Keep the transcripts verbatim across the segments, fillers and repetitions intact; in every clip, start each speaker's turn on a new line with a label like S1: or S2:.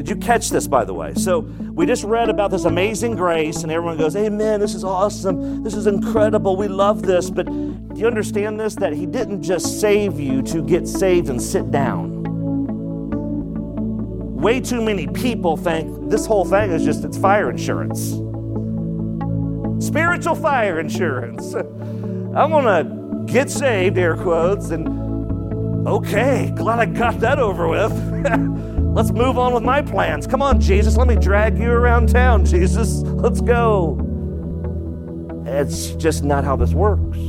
S1: Did you catch this, by the way? So we just read about this amazing grace, and everyone goes, amen, this is awesome. This is incredible. We love this. But do you understand this? That he didn't just save you to get saved and sit down. Way too many people think this whole thing is just, it's fire insurance. Spiritual fire insurance. I'm going to get saved, air quotes, and okay, glad I got that over with. Let's move on with my plans. Come on, Jesus, let me drag you around town, Jesus. Let's go. It's just not how this works.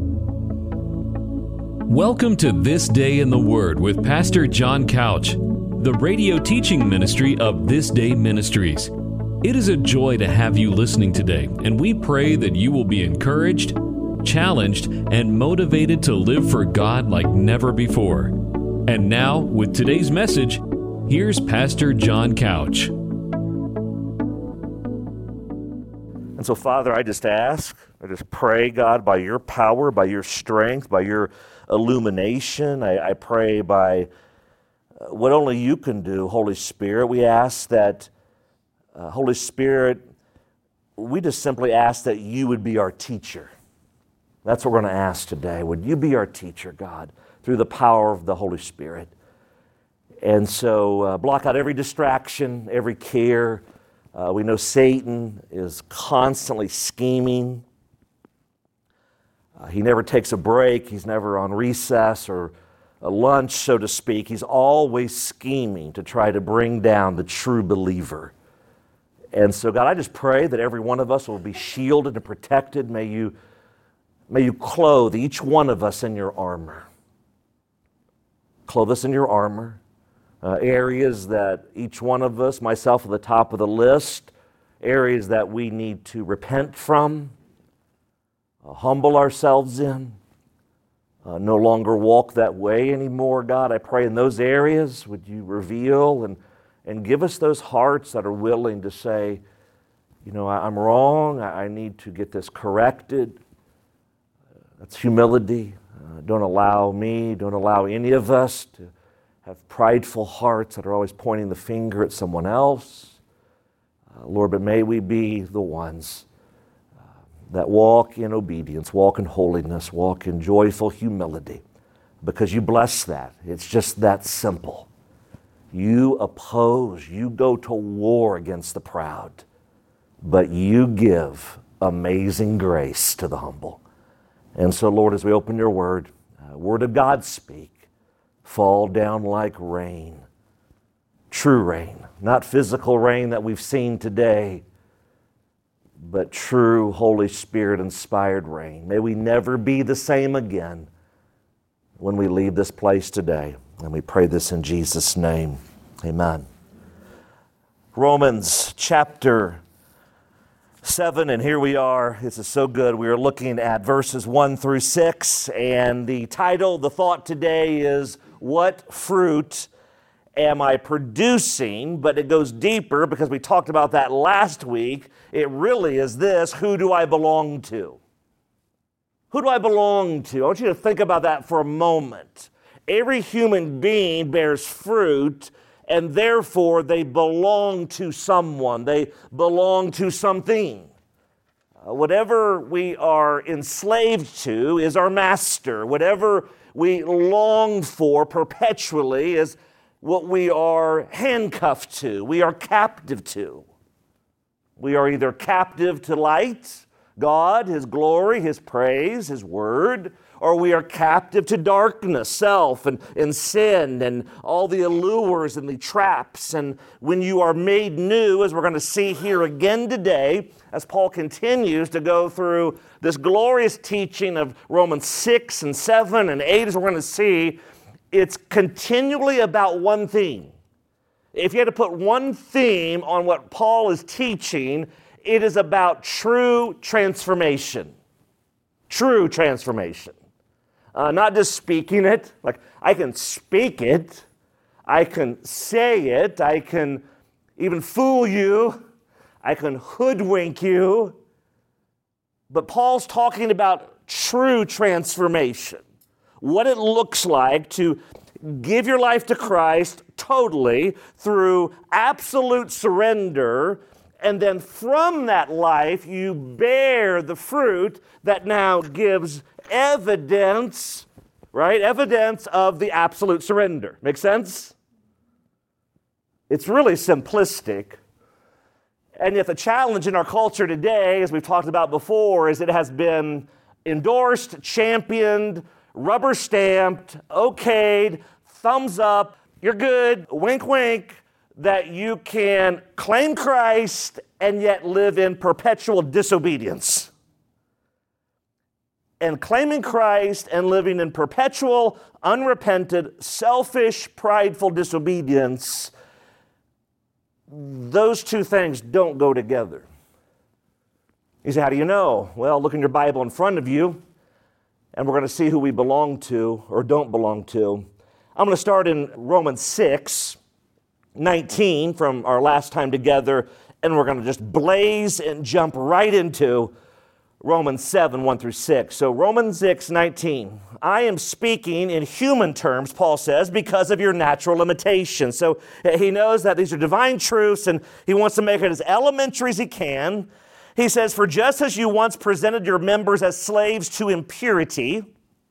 S2: Welcome to This Day in the Word with Pastor John Couch, the radio teaching ministry of This Day Ministries. It is a joy to have you listening today, and we pray that you will be encouraged, challenged, and motivated to live for God like never before. And now, with today's message, here's Pastor John Couch.
S1: And so, Father, I just ask, I just pray, God, by your power, by your strength, by your illumination, I, I pray by what only you can do, Holy Spirit. We ask that, uh, Holy Spirit, we just simply ask that you would be our teacher. That's what we're going to ask today. Would you be our teacher, God, through the power of the Holy Spirit? And so uh, block out every distraction, every care. Uh, we know Satan is constantly scheming. Uh, he never takes a break. He's never on recess or a lunch, so to speak. He's always scheming to try to bring down the true believer. And so, God, I just pray that every one of us will be shielded and protected. May you, may you clothe each one of us in your armor. Clothe us in your armor. Uh, areas that each one of us, myself at the top of the list, areas that we need to repent from, uh, humble ourselves in, uh, no longer walk that way anymore. God, I pray in those areas, would you reveal and, and give us those hearts that are willing to say, you know, I, I'm wrong, I, I need to get this corrected. Uh, that's humility. Uh, don't allow me, don't allow any of us to have prideful hearts that are always pointing the finger at someone else. Uh, Lord, but may we be the ones uh, that walk in obedience, walk in holiness, walk in joyful humility, because you bless that. It's just that simple. You oppose, you go to war against the proud, but you give amazing grace to the humble. And so, Lord, as we open your word, uh, word of God speak, fall down like rain, true rain, not physical rain that we've seen today, but true Holy Spirit-inspired rain. May we never be the same again when we leave this place today. And we pray this in Jesus' name. Amen. Romans chapter seven, and here we are. This is so good. We are looking at verses one through six, and the title, the thought today is, what fruit am I producing? But it goes deeper because we talked about that last week. It really is this: who do I belong to? Who do I belong to? I want you to think about that for a moment. Every human being bears fruit, and therefore they belong to someone. They belong to something. Uh, whatever we are enslaved to is our master. Whatever we long for perpetually is what we are handcuffed to, we are captive to. We are either captive to light, God, His glory, His praise, His word, or we are captive to darkness, self, and, and sin, and all the allures and the traps. And when you are made new, as we're going to see here again today, as Paul continues to go through this glorious teaching of Romans six and seven and eight, as we're going to see, it's continually about one theme. If you had to put one theme on what Paul is teaching, it is about true transformation. True transformation. Uh, not just speaking it. Like, I can speak it. I can say it. I can even fool you. I can hoodwink you. But Paul's talking about true transformation. What it looks like to give your life to Christ totally through absolute surrender, and then from that life you bear the fruit that now gives evidence, right? Evidence of the absolute surrender. Make sense? It's really simplistic. And yet the challenge in our culture today, as we've talked about before, is it has been endorsed, championed, rubber stamped, okayed, thumbs up, you're good, wink, wink, that you can claim Christ and yet live in perpetual disobedience. And claiming Christ and living in perpetual, unrepented, selfish, prideful disobedience, those two things don't go together. You say, how do you know? Well, look in your Bible in front of you, and we're going to see who we belong to or don't belong to. I'm going to start in Romans six nineteen from our last time together, and we're going to just blaze and jump right into Romans seven, one through six. So Romans six nineteen, I am speaking in human terms, Paul says, because of your natural limitations. So he knows that these are divine truths, and he wants to make it as elementary as he can. He says, for just as you once presented your members as slaves to impurity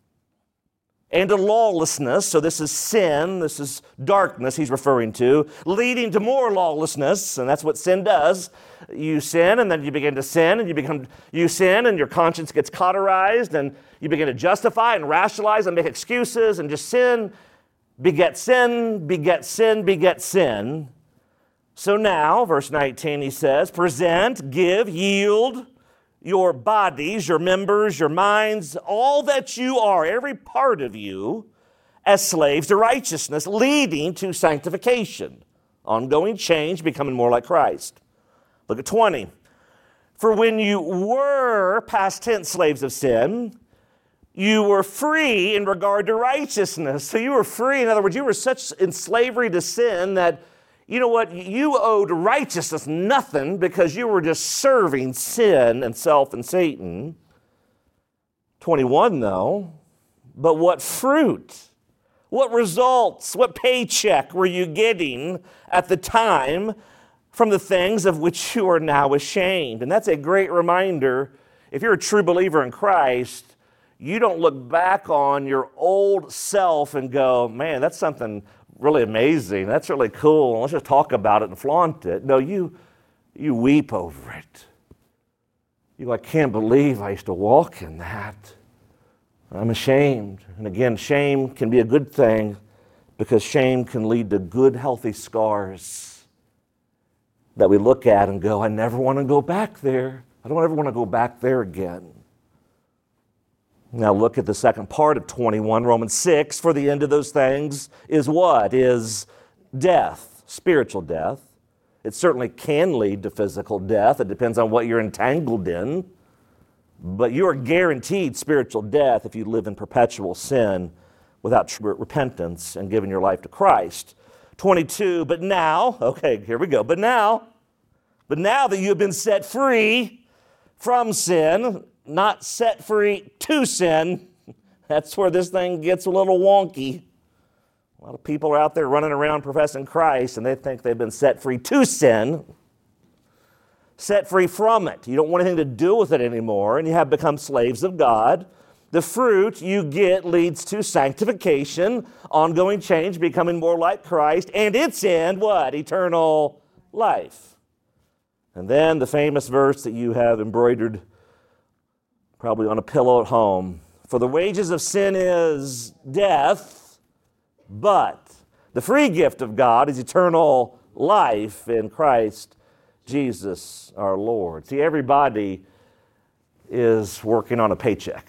S1: and to lawlessness, so this is sin, this is darkness he's referring to, leading to more lawlessness, and that's what sin does. You sin, and then you begin to sin, and you become you sin, and your conscience gets cauterized, and you begin to justify and rationalize and make excuses, and just sin begets sin, begets sin, begets sin. So now, verse nineteen, he says, present, give, yield your bodies, your members, your minds, all that you are, every part of you, as slaves to righteousness, leading to sanctification, ongoing change, becoming more like Christ. Look at twenty. For when you were, past tense, slaves of sin, you were free in regard to righteousness. So you were free. In other words, you were such in slavery to sin that, you know what, you owed righteousness nothing because you were just serving sin and self and Satan. twenty-one, though, but what fruit, what results, what paycheck were you getting at the time from the things of which you are now ashamed? And that's a great reminder. If you're a true believer in Christ, you don't look back on your old self and go, man, that's something really amazing. That's really cool. Let's just talk about it and flaunt it. No, you you weep over it. You go, I can't believe I used to walk in that. I'm ashamed. And again, shame can be a good thing because shame can lead to good, healthy scars that we look at and go, I never want to go back there. I don't ever want to go back there again. Now look at the second part of twenty-one, Romans six. For the end of those things is what? Is death, spiritual death. It certainly can lead to physical death. It depends on what you're entangled in. But you are guaranteed spiritual death if you live in perpetual sin without true repentance and giving your life to Christ. twenty-two, but now, okay, here we go. But now, but now that you have been set free from sin, not set free to sin, that's where this thing gets a little wonky. A lot of people are out there running around professing Christ, and they think they've been set free to sin, set free from it. You don't want anything to do with it anymore, and you have become slaves of God. The fruit you get leads to sanctification, ongoing change, becoming more like Christ, and its end, what? Eternal life. And then the famous verse that you have embroidered probably on a pillow at home. For the wages of sin is death, but the free gift of God is eternal life in Christ Jesus our Lord. See, everybody is working on a paycheck.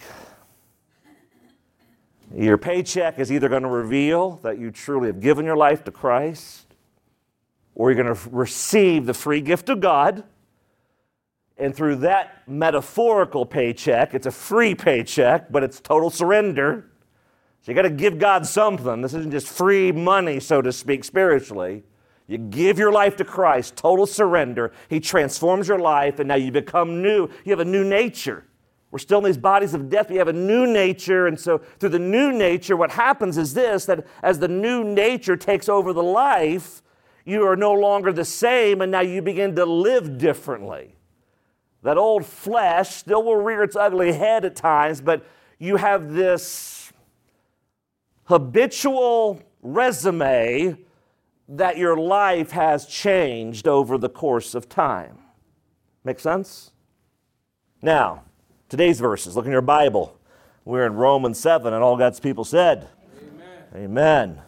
S1: Your paycheck is either going to reveal that you truly have given your life to Christ, or you're going to receive the free gift of God. And through that metaphorical paycheck, it's a free paycheck, but it's total surrender. So you got to give God something. This isn't just free money, so to speak, spiritually. You give your life to Christ, total surrender. He transforms your life, and now you become new. You have a new nature. We're still in these bodies of death. We have a new nature. And so through the new nature, what happens is this, that as the new nature takes over the life, you are no longer the same, and now you begin to live differently. That old flesh still will rear its ugly head at times, but you have this habitual resume that your life has changed over the course of time. Make sense? Now, today's verses, look in your Bible. We're in Romans seven, and all God's people said, Amen. Amen.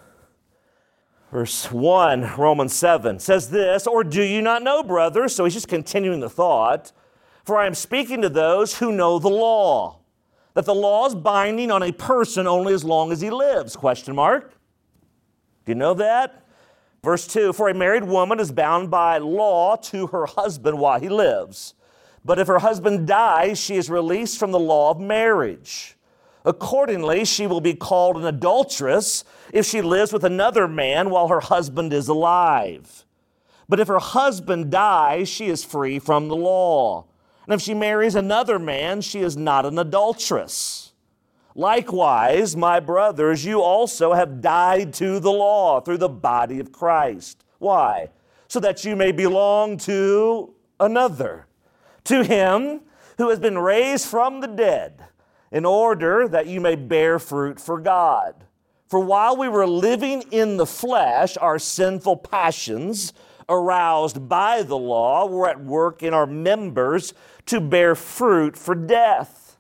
S1: Verse one, Romans seven, says this, or do you not know, brothers? So he's just continuing the thought. For I am speaking to those who know the law, that the law is binding on a person only as long as he lives, question mark. Do you know that? Verse two, for a married woman is bound by law to her husband while he lives. But if her husband dies, she is released from the law of marriage. Accordingly, she will be called an adulteress if she lives with another man while her husband is alive. But if her husband dies, she is free from the law. And if she marries another man, she is not an adulteress. Likewise, my brothers, you also have died to the law through the body of Christ. Why? So that you may belong to another, to him who has been raised from the dead, in order that you may bear fruit for God. For while we were living in the flesh, our sinful passions, aroused by the law, were at work in our members to bear fruit for death.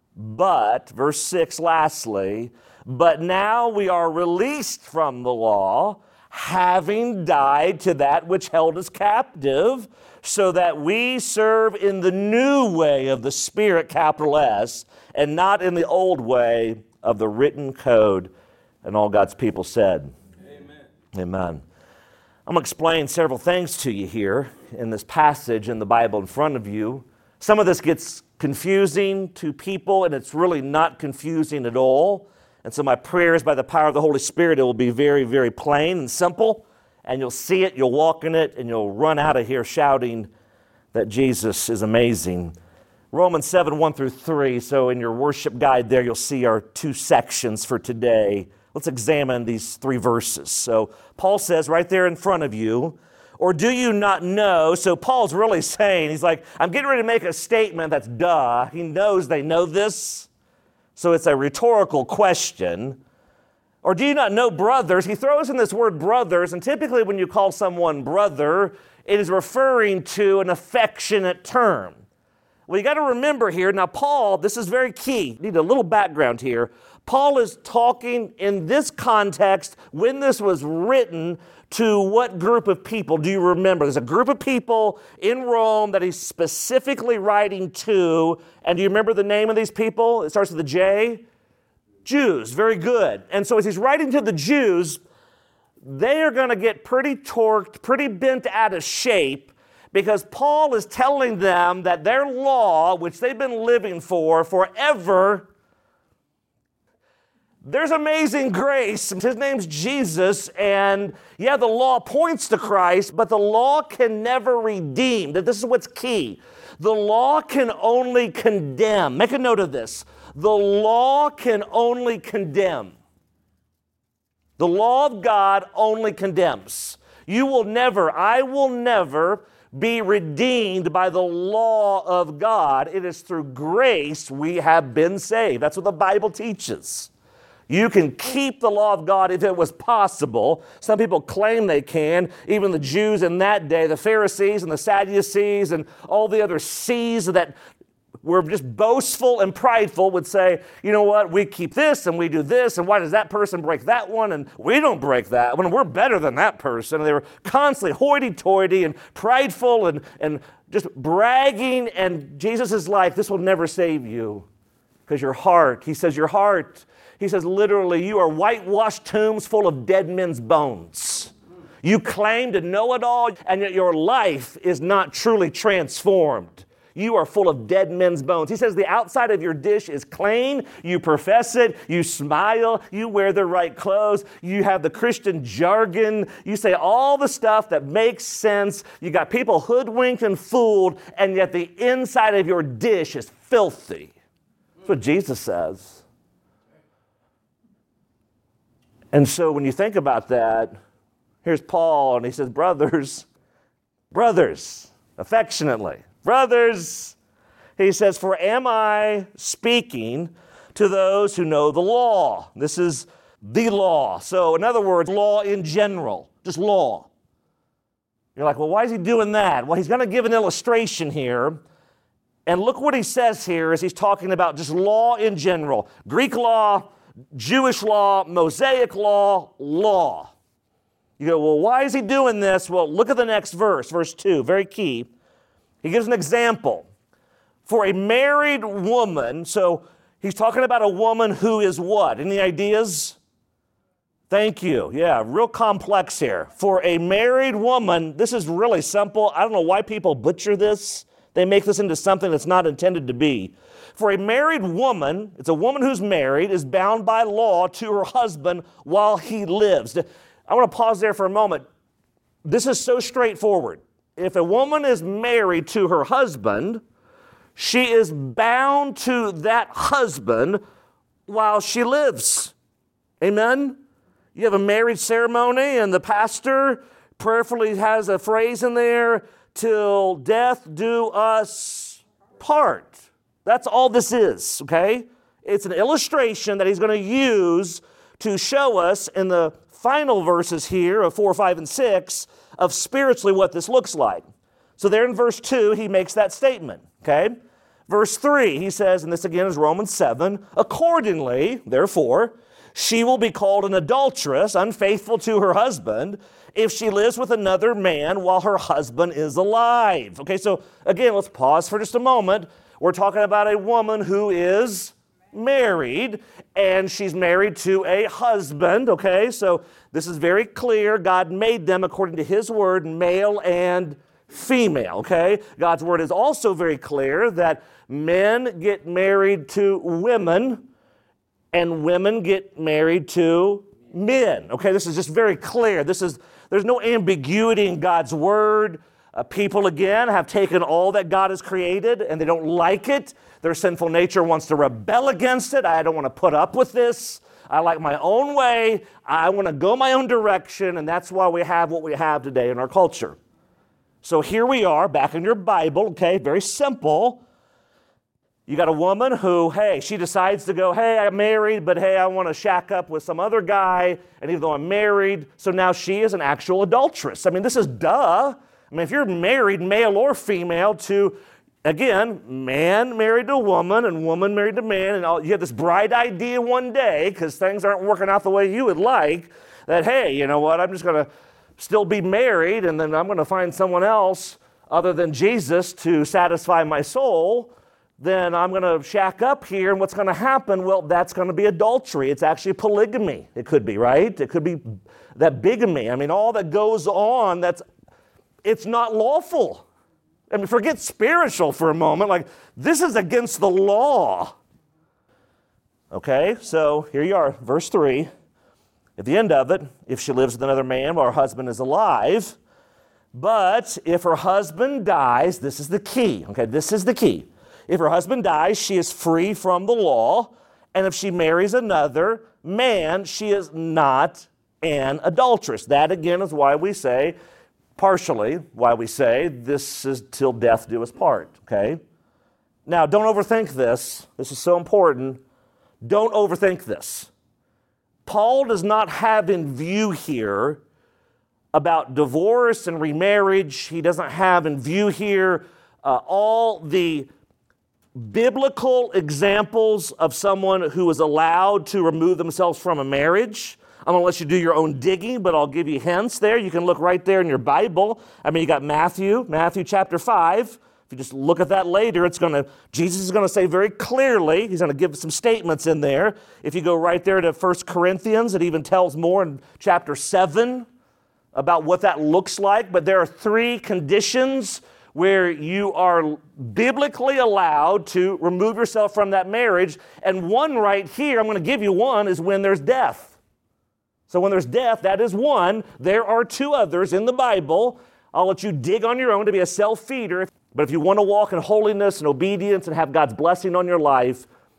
S1: But, verse six, lastly, but now we are released from the law, having died to that which held us captive, so that we serve in the new way of the Spirit, capital S, and not in the old way of the written code. And all God's people said, Amen. Amen. I'm going to explain several things to you here in this passage in the Bible in front of you. Some of this gets confusing to people, and it's really not confusing at all. And so my prayer is by the power of the Holy Spirit, it will be very, very plain and simple, and you'll see it, you'll walk in it, and you'll run out of here shouting that Jesus is amazing. Romans seven, one through three. So in your worship guide there, you'll see our two sections for today. Let's examine these three verses. So Paul says right there in front of you, or do you not know? So Paul's really saying, he's like, I'm getting ready to make a statement that's duh. He knows they know this. So it's a rhetorical question. Or do you not know, brothers? He throws in this word brothers, and typically when you call someone brother, it is referring to an affectionate term. Well, you got to remember here, now Paul, this is very key. You need a little background here. Paul is talking in this context, when this was written, to what group of people do you remember? There's a group of people in Rome that he's specifically writing to. And do you remember the name of these people? It starts with a J. Jews. Very good. And so as he's writing to the Jews, they are going to get pretty torqued, pretty bent out of shape, because Paul is telling them that their law, which they've been living for forever, there's amazing grace. His name's Jesus, and yeah, the law points to Christ, but the law can never redeem. This is what's key. The law can only condemn. Make a note of this. The law can only condemn. The law of God only condemns. You will never, I will never be redeemed by the law of God. It is through grace we have been saved. That's what the Bible teaches. You can keep the law of God if it was possible. Some people claim they can. Even the Jews in that day, the Pharisees and the Sadducees and all the other C's that were just boastful and prideful would say, you know what, we keep this and we do this, and why does that person break that one and we don't break that when we're better than that person? And they were constantly hoity-toity and prideful and, and just bragging, and Jesus is like, this will never save you because your heart, he says your heart, he says literally you are whitewashed tombs full of dead men's bones. You claim to know it all, and yet your life is not truly transformed. You are full of dead men's bones. He says the outside of your dish is clean. You profess it. You smile. You wear the right clothes. You have the Christian jargon. You say all the stuff that makes sense. You got people hoodwinked and fooled, and yet the inside of your dish is filthy. That's what Jesus says. And so when you think about that, here's Paul, and he says, brothers, brothers, affectionately, brothers, he says, for am I speaking to those who know the law? This is the law. So in other words, law in general, just law. You're like, well, why is he doing that? Well, he's going to give an illustration here. And look what he says here as he's talking about just law in general. Greek law, Jewish law, Mosaic law, law. You go, well, why is he doing this? Well, look at the next verse, verse two, very key. He gives an example. For a married woman, so he's talking about a woman who is what? Any ideas? Thank you. Yeah, real complex here. For a married woman, this is really simple. I don't know why people butcher this. They make this into something that's not intended to be. For a married woman, it's a woman who's married, is bound by law to her husband while he lives. I want to pause there for a moment. This is so straightforward. If a woman is married to her husband, she is bound to that husband while she lives. Amen? You have a marriage ceremony, and the pastor prayerfully has a phrase in there, till death do us part. That's all this is, okay? It's an illustration that he's going to use to show us in the final verses here of four, five, and six of spiritually what this looks like. So there in verse two, he makes that statement, okay? Verse three, he says, and this again is Romans seven, accordingly, therefore, she will be called an adulteress, unfaithful to her husband, if she lives with another man while her husband is alive. Okay, so again, let's pause for just a moment. We're talking about a woman who is married, and she's married to a husband, okay? So this is very clear. God made them, according to his word, male and female, okay? God's word is also very clear that men get married to women, and women get married to men, okay? This is just very clear. This is, there's no ambiguity in God's word. Uh, people, again, have taken all that God has created, and they don't like it. Their sinful nature wants to rebel against it. I don't want to put up with this. I like my own way. I want to go my own direction, and that's why we have what we have today in our culture. So here we are, back in your Bible, okay, very simple. You got a woman who, hey, she decides to go, hey, I'm married, but hey, I want to shack up with some other guy, and even though I'm married, so now she is an actual adulteress. I mean, this is duh. I mean, if you're married, male or female, to, again, man married to a woman and woman married to man, and all, you have this bright idea one day, because things aren't working out the way you would like, that, hey, you know what, I'm just going to still be married, and then I'm going to find someone else other than Jesus to satisfy my soul, then I'm going to shack up here, and what's going to happen? Well, that's going to be adultery. It's actually polygamy. It could be, right? It could be that bigamy. I mean, all that goes on, that's it's not lawful. I mean, forget spiritual for a moment. Like, this is against the law. Okay, so here you are, verse three. At the end of it, if she lives with another man while her husband is alive, but if her husband dies, this is the key, okay, this is the key. If her husband dies, she is free from the law, and if she marries another man, she is not an adulteress. That, again, is why we say, partially, why we say, this is till death do us part, okay? Now, don't overthink this. This is so important. Don't overthink this. Paul does not have in view here about divorce and remarriage. He doesn't have in view here uh, all the biblical examples of someone who is allowed to remove themselves from a marriage. I'm going to let you do your own digging, but I'll give you hints there. You can look right there in your Bible. I mean, you got Matthew, Matthew chapter five. If you just look at that later, it's going to, Jesus is going to say very clearly, he's going to give some statements in there. If you go right there to First Corinthians, it even tells more in chapter seven about what that looks like. But there are three conditions where you are biblically allowed to remove yourself from that marriage. And one right here, I'm going to give you one, is when there's death. So when there's death, that is one. There are two others in the Bible. I'll let you dig on your own to be a self-feeder. But if you want to walk in holiness and obedience and have God's blessing on your life,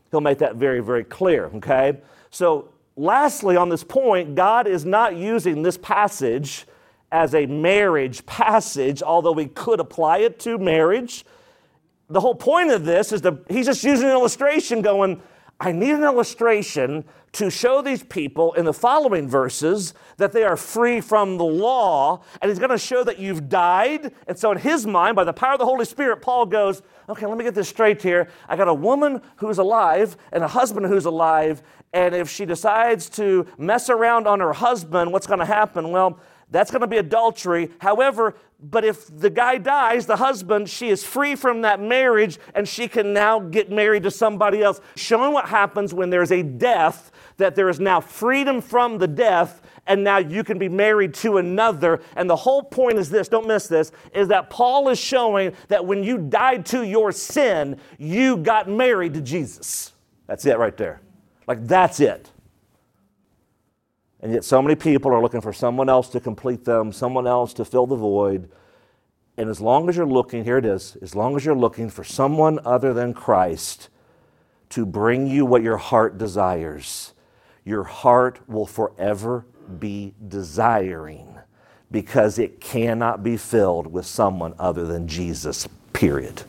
S1: He'll make that very, very clear, okay? So lastly, on this point, God is not using this passage as a marriage passage, although we could apply it to marriage. The whole point of this is that he's just using an illustration going, I need an illustration to show these people in the following verses that they are free from the law, and he's going to show that you've died. And so in his mind, by the power of the Holy Spirit, Paul goes, okay, let me get this straight here. I got a woman who's alive and a husband who's alive, and if she decides to mess around on her husband, what's going to happen? Well, that's going to be adultery. However, but if the guy dies, the husband, she is free from that marriage and she can now get married to somebody else. Showing what happens when there's a death, that there is now freedom from the death, and now you can be married to another. And the whole point is this, don't miss this, is that Paul is showing that when you died to your sin, you got married to Jesus. That's it right there. Like, that's it. And yet so many people are looking for someone else to complete them, someone else to fill the void. And as long as you're looking, here it is, as long as you're looking for someone other than Christ to bring you what your heart desires, your heart will forever be desiring, because it cannot be filled with someone other than Jesus, period.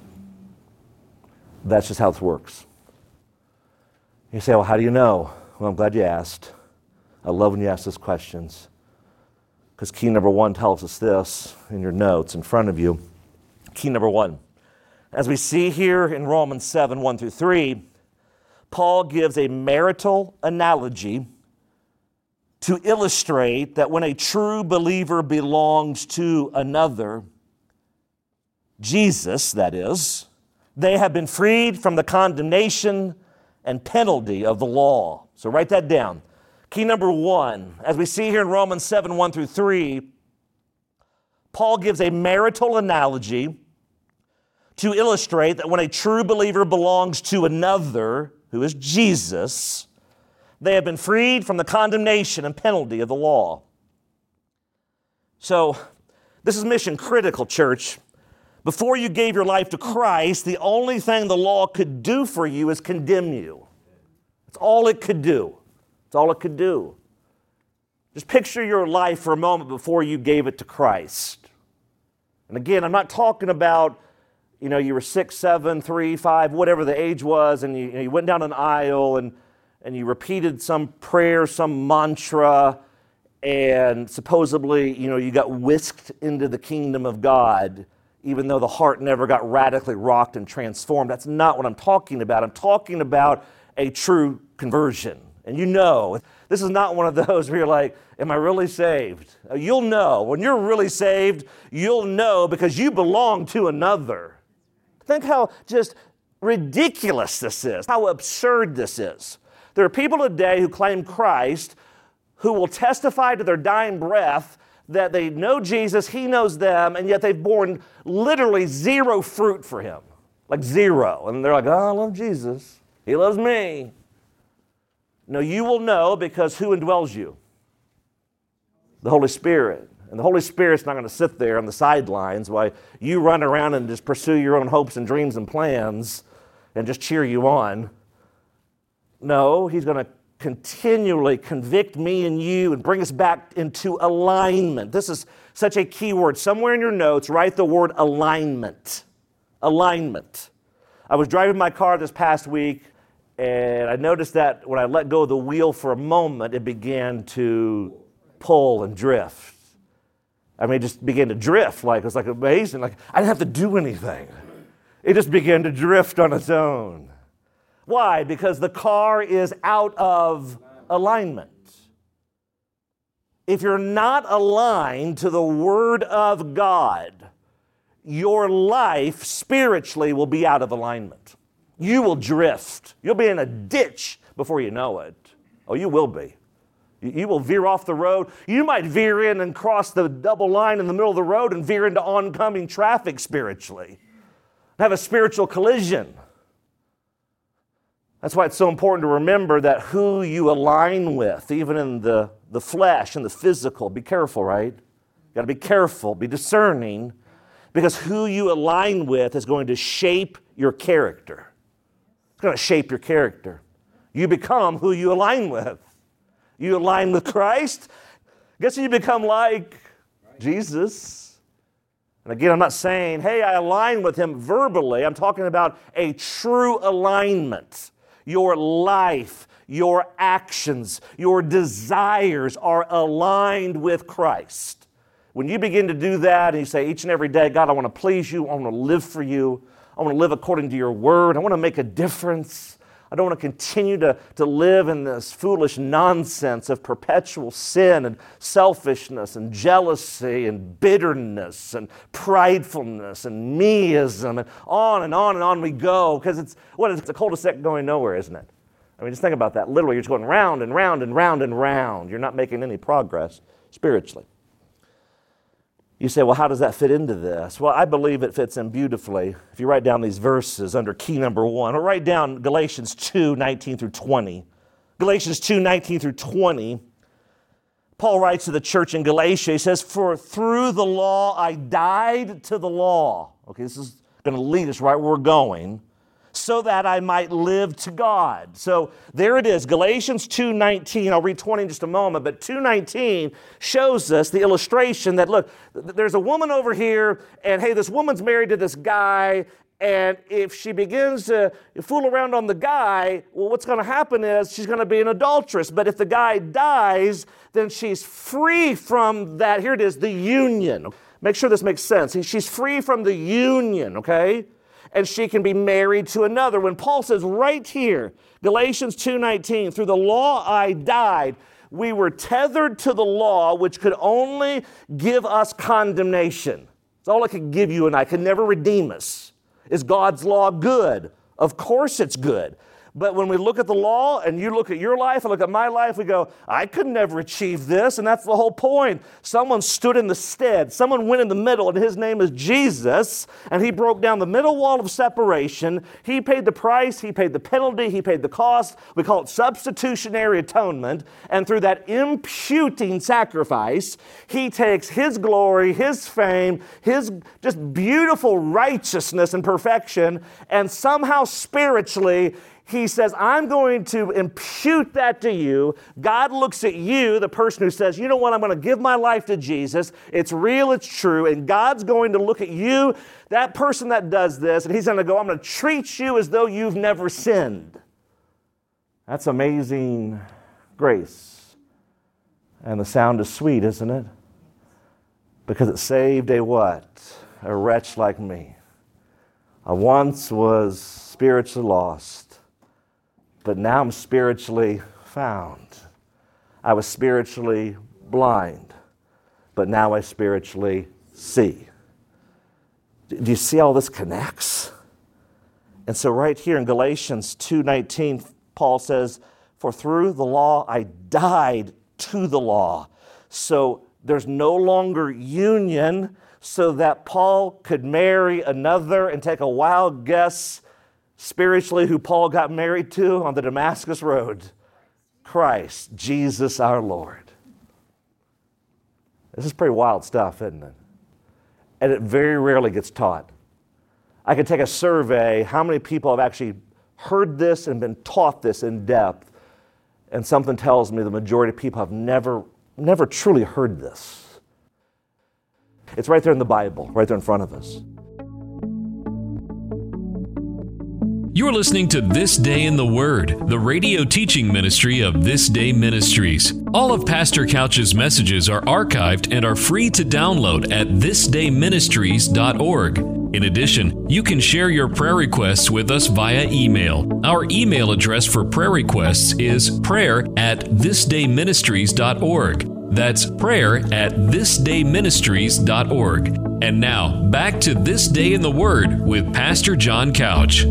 S1: That's just how this works. You say, well, how do you know? Well, I'm glad you asked. I love when you ask those questions, because key number one tells us this in your notes in front of you. Key number one, as we see here in Romans seven, one through three, Paul gives a marital analogy to illustrate that when a true believer belongs to another, Jesus, that is, they have been freed from the condemnation and penalty of the law. So write that down. Key number one, as we see here in Romans seven, one through three, Paul gives a marital analogy to illustrate that when a true believer belongs to another, who is Jesus, they have been freed from the condemnation and penalty of the law. So, this is mission critical, church. Before you gave your life to Christ, the only thing the law could do for you is condemn you. That's all it could do. That's all it could do. Just picture your life for a moment before you gave it to Christ. And again, I'm not talking about, you know, you were six, seven, three, five, whatever the age was, and you, you, know, you went down an aisle and, and you repeated some prayer, some mantra, and supposedly, you know, you got whisked into the kingdom of God, even though the heart never got radically rocked and transformed. That's not what I'm talking about. I'm talking about a true conversion. And you know, this is not one of those where you're like, am I really saved? You'll know. When you're really saved, you'll know because you belong to another. Think how just ridiculous this is, how absurd this is. There are people today who claim Christ who will testify to their dying breath that they know Jesus, He knows them, and yet they've borne literally zero fruit for Him. Like zero. And they're like, oh, I love Jesus. He loves me. No, you will know because who indwells you? The Holy Spirit. And the Holy Spirit's not going to sit there on the sidelines while you run around and just pursue your own hopes and dreams and plans and just cheer you on. No, He's going to continually convict me and you and bring us back into alignment. This is such a key word. Somewhere in your notes, write the word alignment. Alignment. I was driving my car this past week, and I noticed that when I let go of the wheel for a moment, it began to pull and drift. I mean, it just began to drift. Like, it was like amazing. Like, I didn't have to do anything. It just began to drift on its own. Why? Because the car is out of alignment. If you're not aligned to the Word of God, your life spiritually will be out of alignment. You will drift. You'll be in a ditch before you know it. Oh, you will be. You will veer off the road. You might veer in and cross the double line in the middle of the road and veer into oncoming traffic spiritually. Have a spiritual collision. That's why it's so important to remember that who you align with, even in the, the flesh and the physical, be careful, right? You've got to be careful, be discerning, because who you align with is going to shape your character. It's going to shape your character. You become who you align with. You align with Christ, guess who you become like? Jesus. And again, I'm not saying, hey, I align with him verbally. I'm talking about a true alignment. Your life, your actions, your desires are aligned with Christ. When you begin to do that and you say each and every day, God, I want to please you. I want to live for you. I want to live according to your word. I want to make a difference. I don't want to continue to, to live in this foolish nonsense of perpetual sin and selfishness and jealousy and bitterness and pridefulness and meism and on and on and on we go, because it's what it's a cul-de-sac going nowhere, isn't it? I mean, just think about that. Literally, you're just going round and round and round and round. You're not making any progress spiritually. You say, well, how does that fit into this? Well, I believe it fits in beautifully. If you write down these verses under key number one, or write down Galatians two, nineteen through twenty. Galatians two, nineteen through twenty. Paul writes to the church in Galatia, he says, for through the law I died to the law. Okay, this is going to lead us right where we're going. So that I might live to God. So there it is, Galatians two nineteen. I'll read twenty in just a moment, but two nineteen shows us the illustration that, look, there's a woman over here, and hey, this woman's married to this guy, and if she begins to fool around on the guy, well, what's going to happen is she's going to be an adulteress. But if the guy dies, then she's free from that. Here it is, the union. Make sure this makes sense. She's free from the union, okay? And she can be married to another. When Paul says right here, Galatians two nineteen, through the law I died, we were tethered to the law, which could only give us condemnation. It's all it could give you and I, could never redeem us. Is God's law good? Of course it's good. But when we look at the law and you look at your life and look at my life, we go, I could never achieve this. And that's the whole point. Someone stood in the stead. Someone went in the middle, and his name is Jesus. And he broke down the middle wall of separation. He paid the price. He paid the penalty. He paid the cost. We call it substitutionary atonement. And through that imputing sacrifice, he takes his glory, his fame, his just beautiful righteousness and perfection, and somehow spiritually, he says, I'm going to impute that to you. God looks at you, the person who says, you know what, I'm going to give my life to Jesus. It's real, it's true. And God's going to look at you, that person that does this, and he's going to go, I'm going to treat you as though you've never sinned. That's amazing grace. And the sound is sweet, isn't it? Because it saved a what? A wretch like me. I once was spiritually lost. But now I'm spiritually found. I was spiritually blind, but now I spiritually see. Do you see how this connects? And so right here in Galatians two nineteen, Paul says, for through the law I died to the law. So there's no longer union so that Paul could marry another and take a wild guess spiritually who Paul got married to on the Damascus Road. Christ, Jesus our Lord. This is pretty wild stuff, isn't it? And it very rarely gets taught. I could take a survey, how many people have actually heard this and been taught this in depth, and something tells me the majority of people have never, never truly heard this. It's right there in the Bible, right there in front of us.
S2: You're listening to This Day in the Word, the radio teaching ministry of This Day Ministries. All of Pastor Couch's messages are archived and are free to download at this day ministries dot org. In addition, you can share your prayer requests with us via email. Our email address for prayer requests is prayer at this day ministries dot org. That's prayer at this day ministries dot org. And now, back to This Day in the Word with Pastor John Couch.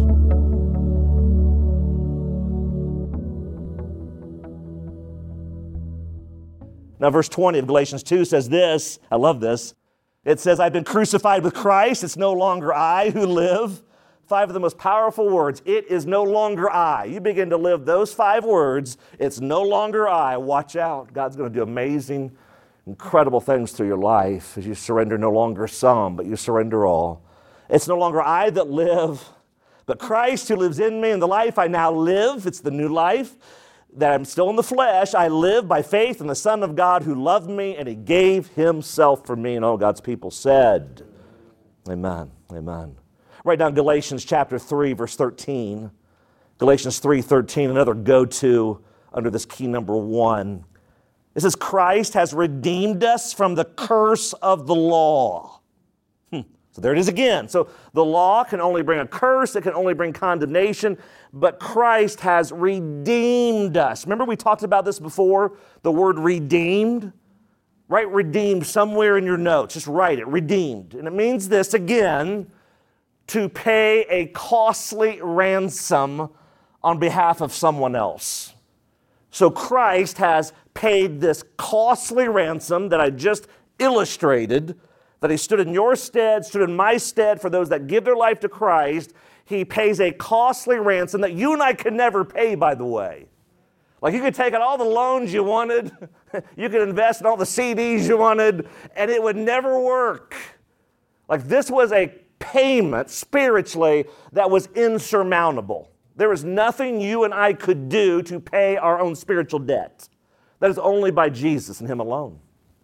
S1: Now, verse twenty of Galatians two says this. I love this. It says, I've been crucified with Christ. It's no longer I who live. Five of the most powerful words. It is no longer I. You begin to live those five words. It's no longer I. Watch out. God's going to do amazing, incredible things through your life as you surrender no longer some, but you surrender all. It's no longer I that live, But Christ who lives in me and the life I now live, it's the new life, that I'm still in the flesh, I live by faith in the Son of God who loved me and he gave himself for me. And all God's people said, amen, amen. Write down Galatians chapter three, verse thirteen. Galatians three thirteen, another go-to under this key number one. It says, Christ has redeemed us from the curse of the law. Hmm. So there it is again. So the law can only bring a curse, it can only bring condemnation, but Christ has redeemed us. Remember we talked about this before, the word redeemed? Write redeemed somewhere in your notes. Just write it, redeemed. And it means this again, to pay a costly ransom on behalf of someone else. So Christ has paid this costly ransom that I just illustrated, that he stood in your stead, stood in my stead for those that give their life to Christ. He pays a costly ransom that you and I could never pay, by the way. Like you could take out all the loans you wanted, you could invest in all the C Ds you wanted, and it would never work. Like this was a payment spiritually that was insurmountable. There is nothing you and I could do to pay our own spiritual debt. That is only by Jesus and him alone.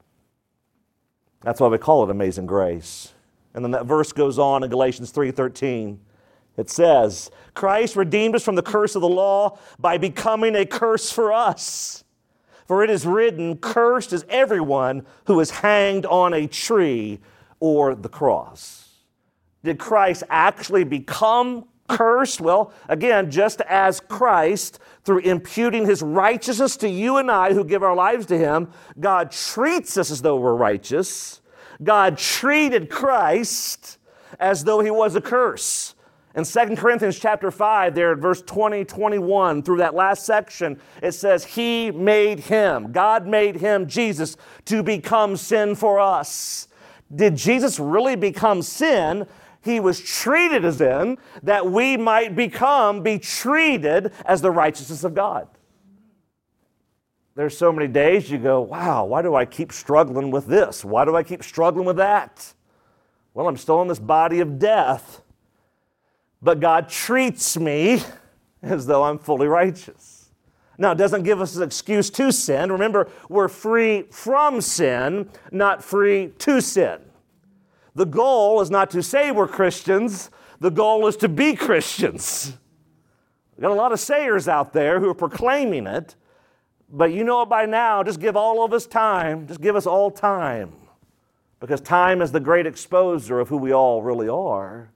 S1: That's why we call it amazing grace. And then that verse goes on in Galatians three thirteen. It says, Christ redeemed us from the curse of the law by becoming a curse for us. For it is written, cursed is everyone who is hanged on a tree or the cross. Did Christ actually become cursed? Well, again, just as Christ, through imputing his righteousness to you and I who give our lives to him, God treats us as though we're righteous. God treated Christ as though he was a curse. In Second Corinthians chapter five, there at verse twenty, twenty-one, through that last section, it says, he made him, God made him, Jesus, to become sin for us. Did Jesus really become sin? He was treated as sin, that we might become, be treated as the righteousness of God. There's so many days you go, wow, why do I keep struggling with this? Why do I keep struggling with that? Well, I'm still in this body of death, but God treats me as though I'm fully righteous. Now, it doesn't give us an excuse to sin. Remember, we're free from sin, not free to sin. The goal is not to say we're Christians. The goal is to be Christians. We've got a lot of sayers out there who are proclaiming it, but you know it by now. Just give all of us time. Just give us all time, because time is the great exposer of who we all really are.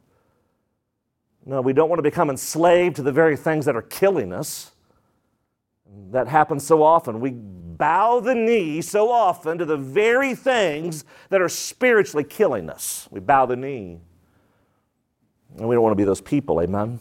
S1: No, we don't want to become enslaved to the very things that are killing us. That happens so often. We bow the knee so often to the very things that are spiritually killing us. We bow the knee. And we don't want to be those people, amen?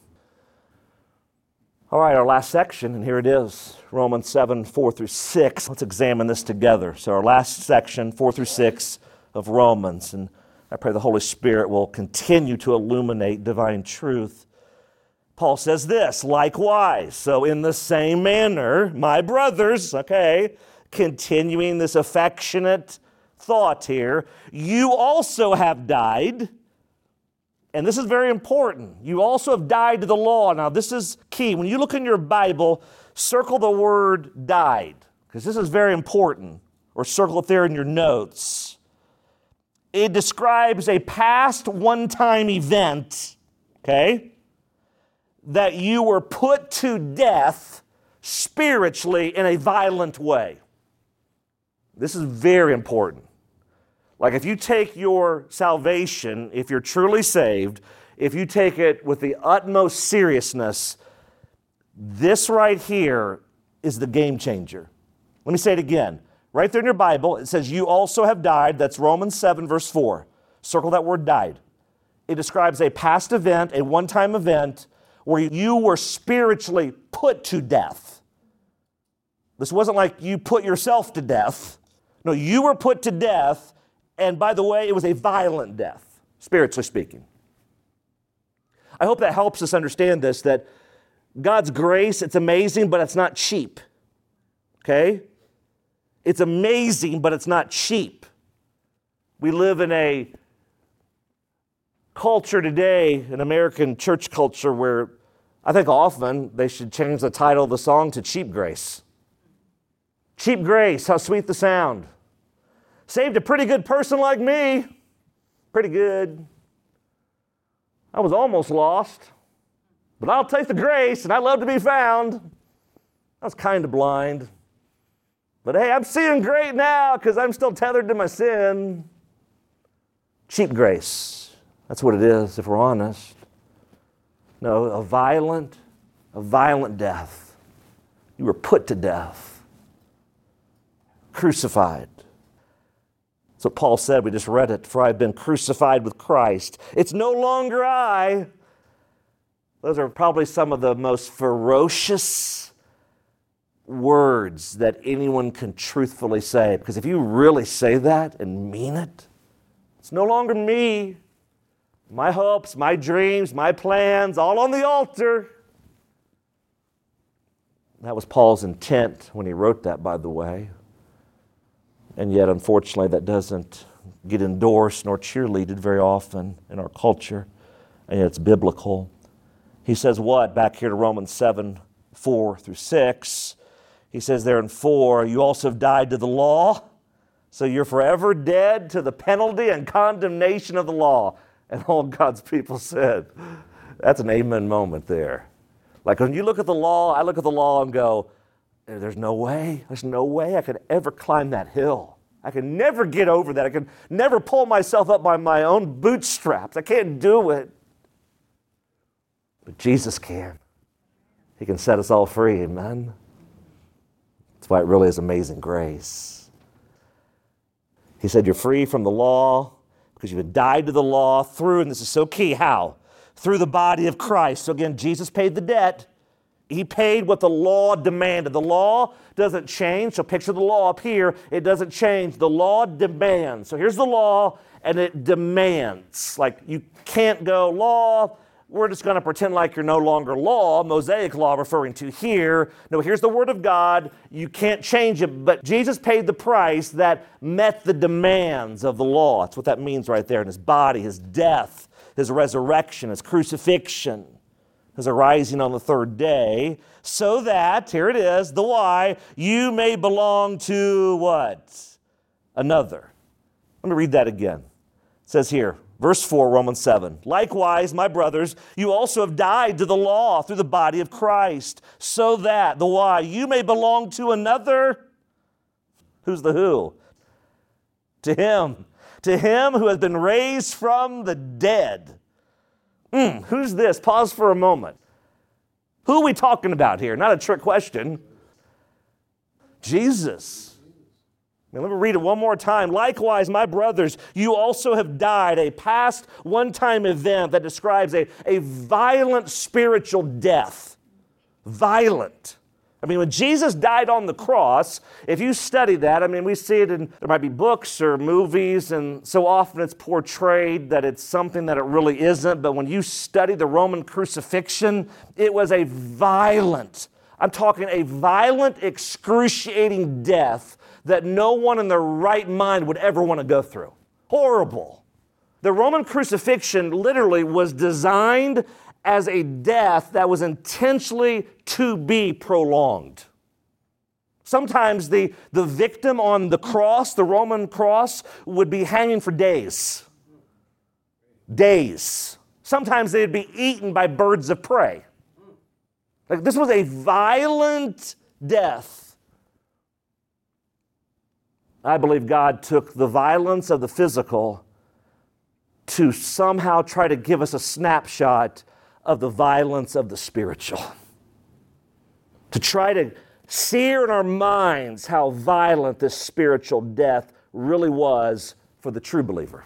S1: All right, our last section, and here it is, Romans seven, four through six. Let's examine this together. So our last section, four through six of Romans, and I pray the Holy Spirit will continue to illuminate divine truth. Paul says this, likewise, so in the same manner, my brothers, okay, continuing this affectionate thought here, you also have died, and this is very important, you also have died to the law. Now this is key. When you look in your Bible, circle the word died, because this is very important, or circle it there in your notes. It describes a past one-time event, okay, that you were put to death spiritually in a violent way. This is very important. Like if you take your salvation, if you're truly saved, if you take it with the utmost seriousness, this right here is the game changer. Let me say it again. Right there in your Bible, it says, you also have died. That's Romans seven, verse four. Circle that word died. It describes a past event, a one-time event, where you were spiritually put to death. This wasn't like you put yourself to death. No, you were put to death, and by the way, it was a violent death, spiritually speaking. I hope that helps us understand this, that God's grace, it's amazing, but it's not cheap. Okay? It's amazing, but it's not cheap. We live in a culture today, in American church culture, where I think often they should change the title of the song to Cheap Grace. Cheap grace, how sweet the sound. Saved a pretty good person like me. Pretty good. I was almost lost, but I'll take the grace, and I love to be found. I was kind of blind. But hey, I'm seeing great now because I'm still tethered to my sin. Cheap grace. That's what it is, if we're honest. No, a violent, a violent death. You were put to death. Crucified. That's what Paul said. We just read it. For I've been crucified with Christ. It's no longer I. Those are probably some of the most ferocious words that anyone can truthfully say. Because if you really say that and mean it, it's no longer me. My hopes, my dreams, my plans, all on the altar. That was Paul's intent when he wrote that, by the way. And yet, unfortunately, that doesn't get endorsed nor cheerleaded very often in our culture. And yet it's biblical. He says what? Back here to Romans seven, four through six. He says there in four, you also have died to the law, so you're forever dead to the penalty and condemnation of the law. And all God's people said, that's an amen moment there. Like when you look at the law, I look at the law and go, there's no way, there's no way I could ever climb that hill. I could never get over that. I could never pull myself up by my own bootstraps. I can't do it. But Jesus can. He can set us all free, amen? That's why it really is amazing grace. He said you're free from the law because you had died to the law through, and this is so key, how? Through the body of Christ. So again, Jesus paid the debt. He paid what the law demanded. The law doesn't change. So picture the law up here. It doesn't change. The law demands. So here's the law, and it demands. Like you can't go, law, we're just going to pretend like you're no longer law, Mosaic law referring to here. No, here's the word of God. You can't change it. But Jesus paid the price that met the demands of the law. That's what that means right there in his body, his death, his resurrection, his crucifixion, his arising on the third day, so that, here it is, the why, you may belong to what? Another. Let me read that again. It says here, verse four, Romans seven. Likewise, my brothers, you also have died to the law through the body of Christ, so that, the why, you may belong to another. Who's the who? To him. To him who has been raised from the dead. Mm, who's this? Pause for a moment. Who are we talking about here? Not a trick question. Jesus. Now, let me read it one more time. Likewise, my brothers, you also have died, a past one-time event that describes a, a violent spiritual death. Violent. I mean, when Jesus died on the cross, if you study that, I mean, we see it in, there might be books or movies, and so often it's portrayed that it's something that it really isn't. But when you study the Roman crucifixion, it was a violent, I'm talking a violent, excruciating death that no one in their right mind would ever want to go through. Horrible. The Roman crucifixion literally was designed as a death that was intentionally to be prolonged. Sometimes the, the victim on the cross, the Roman cross, would be hanging for days. Days. Sometimes they'd be eaten by birds of prey. Like this was a violent death. I believe God took the violence of the physical to somehow try to give us a snapshot of the violence of the spiritual. To try to sear in our minds how violent this spiritual death really was for the true believer.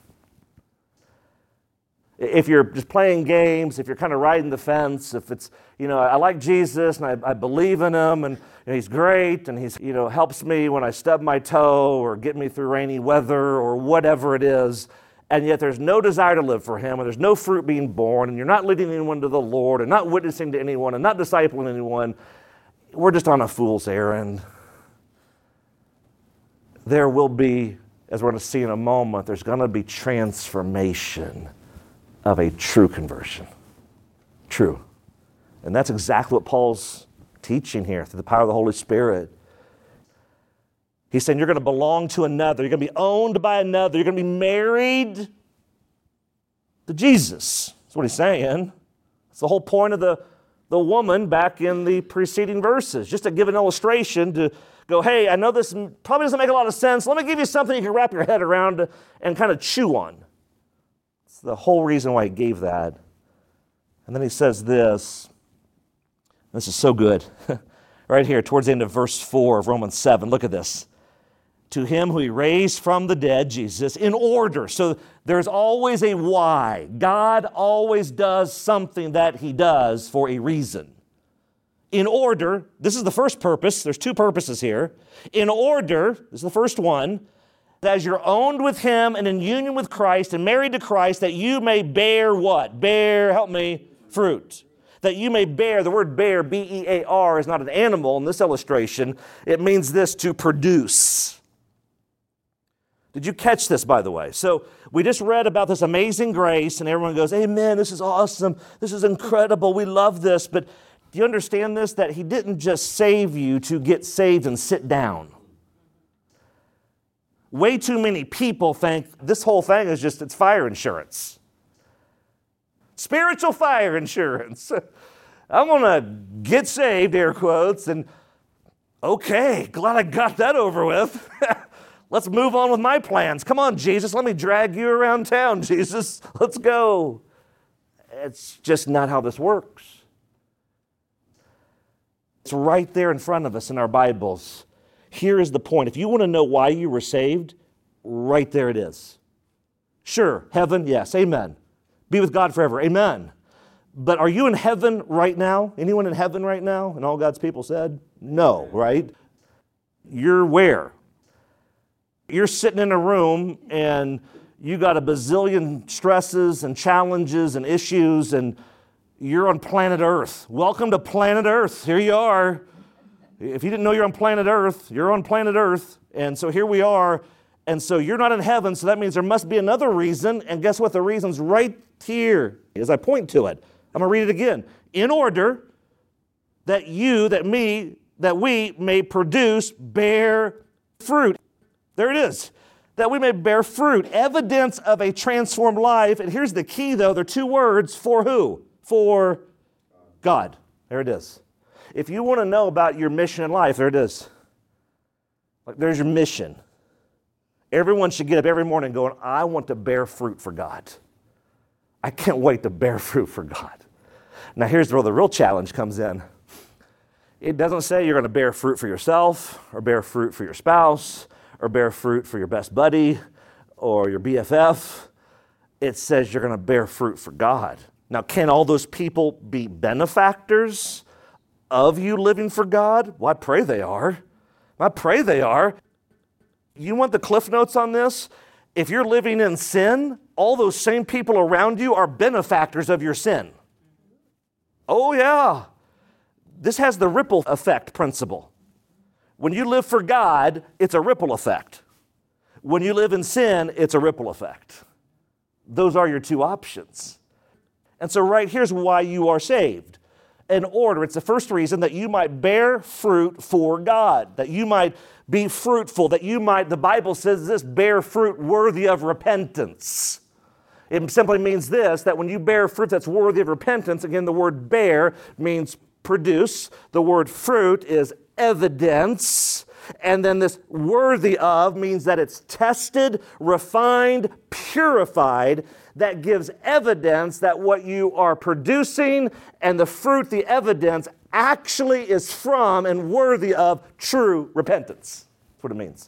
S1: If you're just playing games, if you're kind of riding the fence, if it's, you know, I like Jesus and I, I believe in him and, and he's great and he's, you know, helps me when I stub my toe or get me through rainy weather or whatever it is, and yet there's no desire to live for him, and there's no fruit being born, and you're not leading anyone to the Lord, and not witnessing to anyone, and not discipling anyone, we're just on a fool's errand. There will be, as we're going to see in a moment, there's going to be transformation of a true conversion. True. And that's exactly what Paul's teaching here through the power of the Holy Spirit. He's saying you're going to belong to another. You're going to be owned by another. You're going to be married to Jesus. That's what he's saying. That's the whole point of the, the woman back in the preceding verses. Just to give an illustration to go, hey, I know this probably doesn't make a lot of sense. Let me give you something you can wrap your head around and kind of chew on. It's the whole reason why he gave that. And then he says this. This is so good. Right here, towards the end of verse four of Romans seven. Look at this. To him who he raised from the dead, Jesus, in order. So there's always a why. God always does something that he does for a reason. In order, this is the first purpose. There's two purposes here. In order, this is the first one, that as you're owned with him and in union with Christ and married to Christ, that you may bear what? Bear, help me, fruit. That you may bear, the word bear, B E A R, is not an animal in this illustration. It means this, to produce. Did you catch this, by the way? So we just read about this amazing grace, and everyone goes, amen, this is awesome. This is incredible. We love this. But do you understand this? That he didn't just save you to get saved and sit down. Way too many people think this whole thing is just, it's fire insurance. Spiritual fire insurance. I'm going to get saved, air quotes, and okay, glad I got that over with. Let's move on with my plans. Come on, Jesus, let me drag you around town, Jesus. Let's go. It's just not how this works. It's right there in front of us in our Bibles. Here is the point. If you want to know why you were saved, right there it is. Sure, heaven, yes, amen. Be with God forever, amen. But are you in heaven right now? Anyone in heaven right now? And all God's people said, no, right? You're where? You're sitting in a room and you got a bazillion stresses and challenges and issues, and you're on planet Earth. Welcome to planet Earth. Here you are. If you didn't know you're on planet Earth, you're on planet Earth. And so here we are. And so you're not in heaven, so that means there must be another reason. And guess what? The reason's right here as I point to it. I'm going to read it again. In order that you, that me, that we may produce, bear fruit. There it is. That we may bear fruit, evidence of a transformed life. And here's the key, though. They're two words. For who? For God. There it is. If you want to know about your mission in life, there it is. Like, there's your mission. Everyone should get up every morning going, I want to bear fruit for God. I can't wait to bear fruit for God. Now, here's where the real challenge comes in. It doesn't say you're going to bear fruit for yourself or bear fruit for your spouse or bear fruit for your best buddy or your B F F. It says you're going to bear fruit for God. Now, can all those people be benefactors of you living for God? Well, I pray they are. I pray they are. You want the cliff notes on this? If you're living in sin, all those same people around you are benefactors of your sin. Oh, yeah. This has the ripple effect principle. When you live for God, it's a ripple effect. When you live in sin, it's a ripple effect. Those are your two options. And so right here's why you are saved. In order, it's the first reason that you might bear fruit for God, that you might be fruitful, that you might, the Bible says this, bear fruit worthy of repentance. It simply means this, that when you bear fruit that's worthy of repentance, again, the word bear means produce. The word fruit is evidence. And then this worthy of means that it's tested, refined, purified. That gives evidence that what you are producing and the fruit, the evidence, actually is from and worthy of true repentance. That's what it means.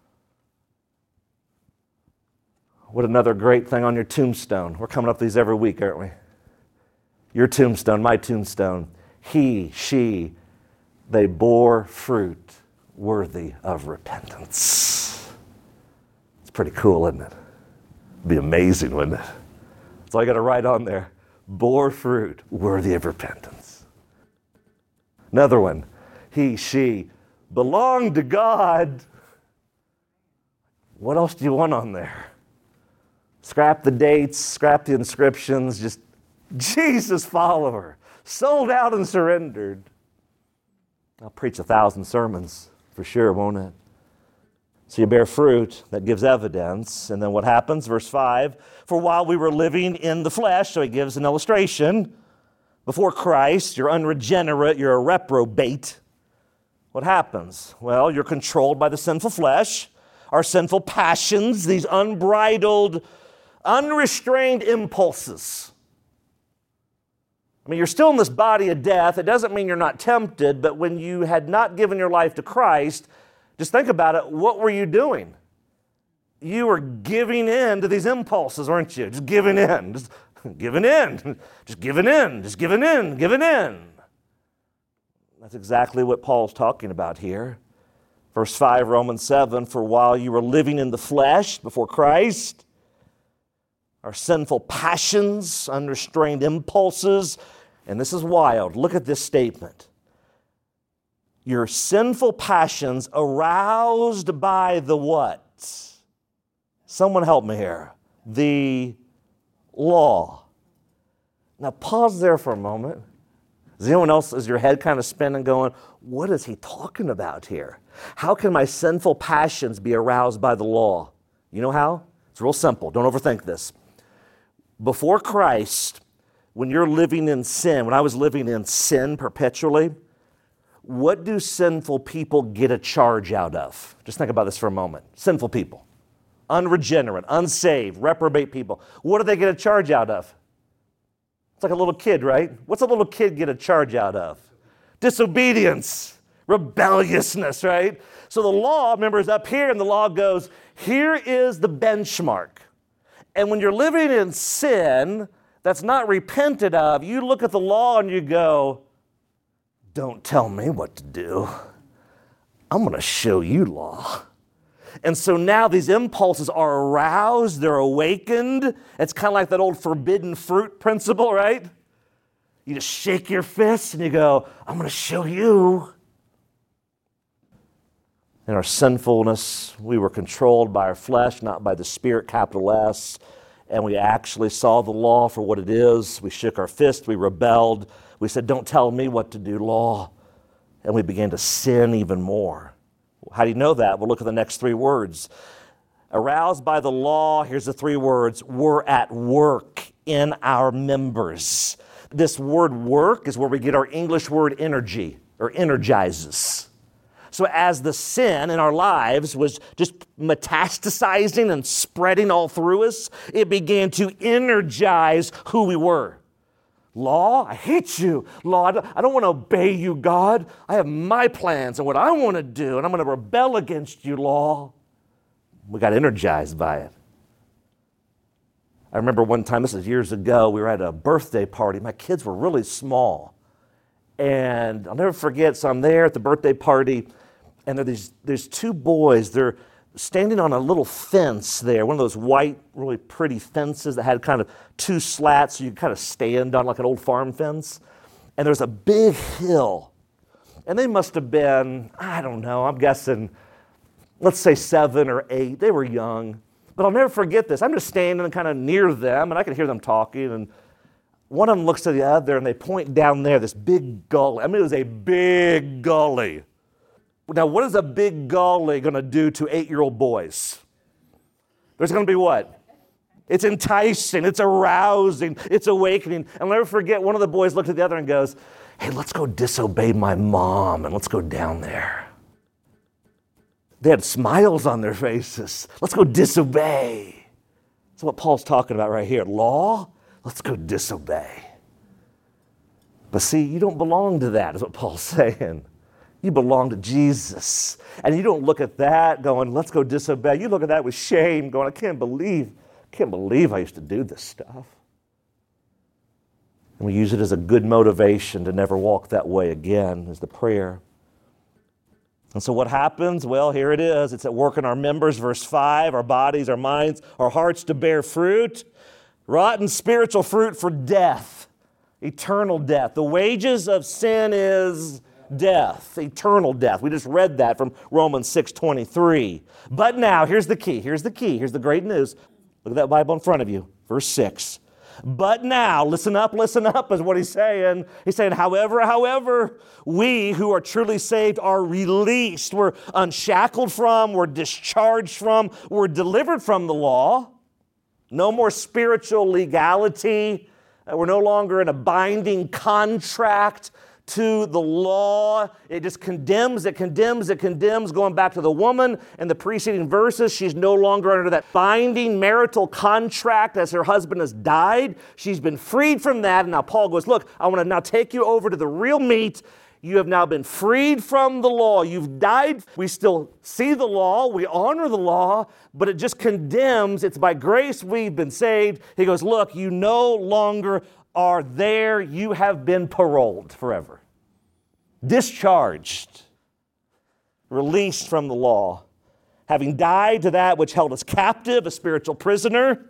S1: What another great thing on your tombstone. We're coming up these every week, aren't we? Your tombstone, my tombstone. He, she, they bore fruit worthy of repentance. It's pretty cool, isn't it? It'd be amazing, wouldn't it? That's all I got to write on there. Bore fruit worthy of repentance. Another one. He, she belonged to God. What else do you want on there? It's Scrap the dates, scrap the inscriptions, just Jesus follower, sold out and surrendered. I'll preach a thousand sermons for sure, won't it? So you bear fruit that gives evidence. And then what happens? Verse five, for while we were living in the flesh, so he gives an illustration, before Christ, you're unregenerate, you're a reprobate. What happens? Well, you're controlled by the sinful flesh, our sinful passions, these unbridled, unrestrained impulses. I mean, you're still in this body of death. It doesn't mean you're not tempted, but when you had not given your life to Christ, just think about it. What were you doing? You were giving in to these impulses, weren't you? Just giving in, just giving in, just giving in, just giving in, giving in. That's exactly what Paul's talking about here. Verse five, Romans seven, for while you were living in the flesh before Christ, our sinful passions, unrestrained impulses, and this is wild. Look at this statement. Your sinful passions aroused by the what? Someone help me here. The law. Now pause there for a moment. Is anyone else, is your head kind of spinning going, what is he talking about here? How can my sinful passions be aroused by the law? You know how? It's real simple. Don't overthink this. Before Christ, when you're living in sin, when I was living in sin perpetually, what do sinful people get a charge out of? Just think about this for a moment. Sinful people, unregenerate, unsaved, reprobate people. What do they get a charge out of? It's like a little kid, right? What's a little kid get a charge out of? Disobedience, rebelliousness, right? So the law, remember, is up here, and the law goes, here is the benchmark. And when you're living in sin that's not repented of, you look at the law and you go, don't tell me what to do. I'm going to show you law. And so now these impulses are aroused, they're awakened. It's kind of like that old forbidden fruit principle, right? You just shake your fist and you go, I'm going to show you. In our sinfulness, we were controlled by our flesh, not by the Spirit, capital S. And we actually saw the law for what it is. We shook our fist, we rebelled. We said, don't tell me what to do, law. And we began to sin even more. How do you know that? Well, look at the next three words. Aroused by the law, here's the three words, we're at work in our members. This word work is where we get our English word energy, or energizes. So as the sin in our lives was just metastasizing and spreading all through us, it began to energize who we were. Law, I hate you. Law, I don't want to obey you, God. I have my plans and what I want to do, and I'm going to rebel against you, law. We got energized by it. I remember one time, this is years ago, we were at a birthday party. My kids were really small. And I'll never forget, so I'm there at the birthday party, and there are these, there's two boys. They're standing on a little fence there, one of those white, really pretty fences that had kind of two slats so you could kind of stand on like an old farm fence. And there's a big hill. And they must have been, I don't know, I'm guessing, let's say seven or eight. They were young. But I'll never forget this. I'm just standing kind of near them, and I can hear them talking. And one of them looks to the other, and they point down there, this big gully. I mean, it was a big gully. Now, what is a big gully going to do to eight-year-old boys? There's going to be what? It's enticing, it's arousing, it's awakening. And I'll never forget, one of the boys looked at the other and goes, hey, let's go disobey my mom and let's go down there. They had smiles on their faces. Let's go disobey. That's what Paul's talking about right here. Law, let's go disobey. But see, you don't belong to that, is what Paul's saying. You belong to Jesus. And you don't look at that going, let's go disobey. You look at that with shame, going, I can't believe, can't believe I used to do this stuff. And we use it as a good motivation to never walk that way again, is the prayer. And so what happens? Well, here it is. It's at work in our members, verse five, our bodies, our minds, our hearts to bear fruit. Rotten spiritual fruit for death, eternal death. The wages of sin is death, eternal death. We just read that from Romans six twenty-three. But now, here's the key, here's the key, here's the great news. Look at that Bible in front of you. Verse six. But now, listen up, listen up is what he's saying. He's saying, however, however, we who are truly saved are released. We're unshackled from, we're discharged from, we're delivered from the law. No more spiritual legality. We're no longer in a binding contract to the law. It just condemns, it condemns, it condemns. Going back to the woman in the preceding verses, she's no longer under that binding marital contract as her husband has died. She's been freed from that. And now Paul goes, look, I want to now take you over to the real meat. You have now been freed from the law. You've died. We still see the law. We honor the law, but it just condemns. It's by grace we've been saved. He goes, look, you no longer are there. You have been paroled forever, discharged, released from the law, having died to that which held us captive, a spiritual prisoner,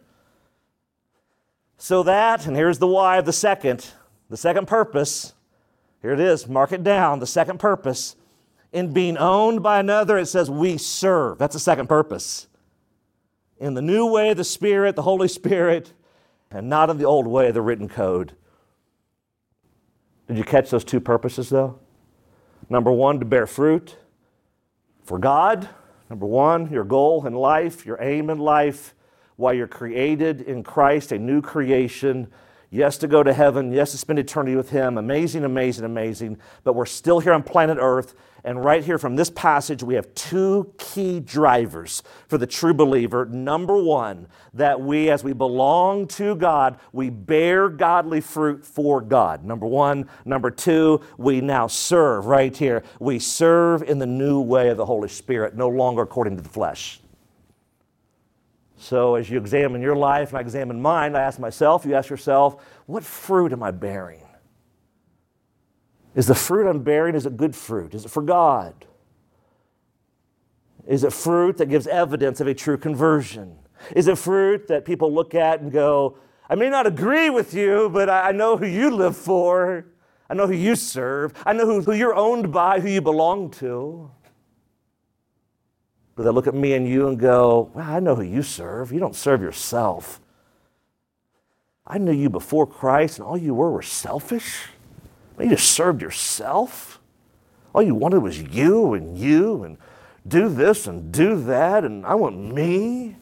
S1: so that, and here's the why of the second, the second purpose, here it is, mark it down, the second purpose, in being owned by another, it says we serve. That's the second purpose. In the new way of the Spirit, the Holy Spirit, and not in the old way of the written code. Did you catch those two purposes, though? Number one, to bear fruit for God. Number one, your goal in life, your aim in life, while you're created in Christ, a new creation. Yes, to go to heaven. Yes, to spend eternity with Him. Amazing, amazing, amazing. But we're still here on planet Earth. And right here from this passage, we have two key drivers for the true believer. Number one, that we, as we belong to God, we bear godly fruit for God. Number one. Number two, we now serve right here. We serve in the new way of the Holy Spirit, no longer according to the flesh. So as you examine your life and I examine mine, I ask myself, you ask yourself, what fruit am I bearing? Is the fruit I'm bearing, is it good fruit? Is it for God? Is it fruit that gives evidence of a true conversion? Is it fruit that people look at and go, I may not agree with you, but I know who you live for. I know who you serve. I know who, who you're owned by, who you belong to. But they look at me and you and go, well, I know who you serve. You don't serve yourself. I knew you before Christ, and all you were were selfish. You just served yourself. All you wanted was you and you and do this and do that, and I want me.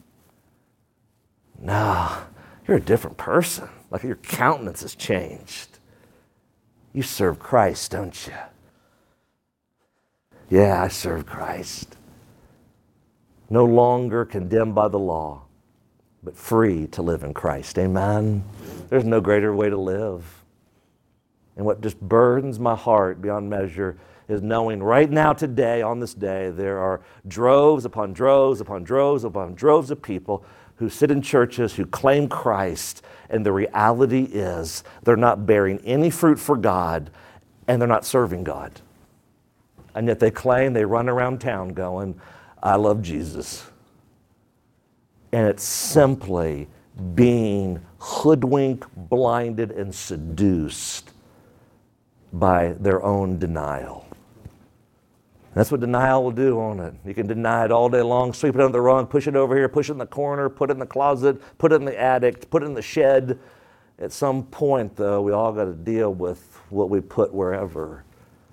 S1: No, you're a different person. Like your countenance has changed. You serve Christ, don't you? Yeah, I serve Christ. No longer condemned by the law, but free to live in Christ. Amen? There's no greater way to live. And what just burdens my heart beyond measure is knowing right now, today, on this day, there are droves upon droves upon droves upon droves of people who sit in churches, who claim Christ, and the reality is they're not bearing any fruit for God, and they're not serving God. And yet they claim, they run around town going, I love Jesus. And it's simply being hoodwinked, blinded, and seduced by their own denial. That's what denial will do, won't it? You can deny it all day long, sweep it under the rug, push it over here, push it in the corner, put it in the closet, put it in the attic, put it in the shed. At some point, though, we all got to deal with what we put wherever.